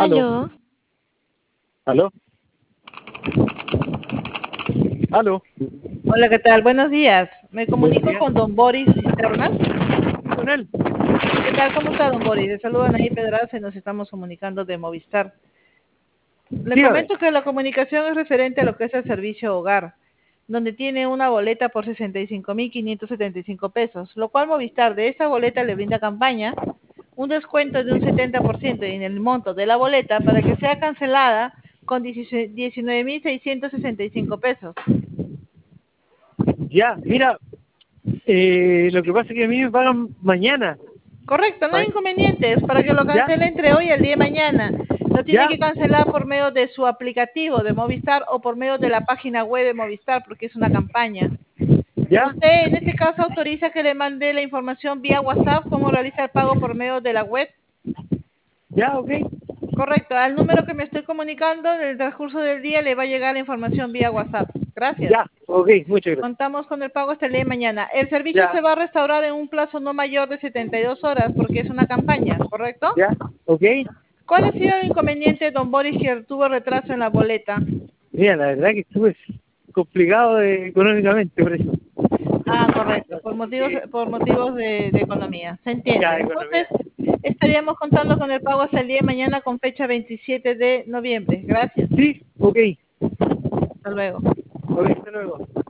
Aló, Aló, aló, aló. Hola, ¿qué tal? Buenos días. Me Buenos comunico días. con don Boris Cisterna. Con él. ¿Qué tal? ¿Cómo está, don Boris? Le saludan ahí Pedraza y nos estamos comunicando de Movistar. Le Dígame. comento que la comunicación es referente a lo que es el servicio hogar, donde tiene una boleta por 65.575 pesos, lo cual Movistar de esta boleta le brinda campaña un descuento de un 70% en el monto de la boleta para que sea cancelada con 19.665 pesos. Ya, mira, lo que pasa es que a mí me pagan mañana. Correcto, no hay Ma- inconvenientes para que lo ¿Ya? cancele entre hoy y el día de mañana. Lo tiene ¿Ya? que cancelar por medio de su aplicativo de Movistar o por medio de la página web de Movistar porque es una campaña. ¿Ya? ¿Usted en este caso autoriza que le mande la información vía WhatsApp cómo realiza el pago por medio de la web? ¿Ya? ¿Ok? Correcto, al número que me estoy comunicando en el transcurso del día le va a llegar la información vía WhatsApp. Gracias. Ya, ok, muchas gracias. Contamos con el pago hasta el día de mañana. El servicio Ya, se va a restaurar en un plazo no mayor de 72 horas porque es una campaña, ¿correcto? ya, ok. ¿Cuál ha sido el inconveniente, don Boris, que tuvo retraso en la boleta? Mira, la verdad que estuve complicado económicamente por eso. Ah, correcto, Así que, por motivos de economía. Se entiende. ya, Entonces, economía. estaríamos contando con el pago hasta el día de mañana con fecha 27 de noviembre. Gracias. Sí, ok. Hasta luego. Ok, hasta luego.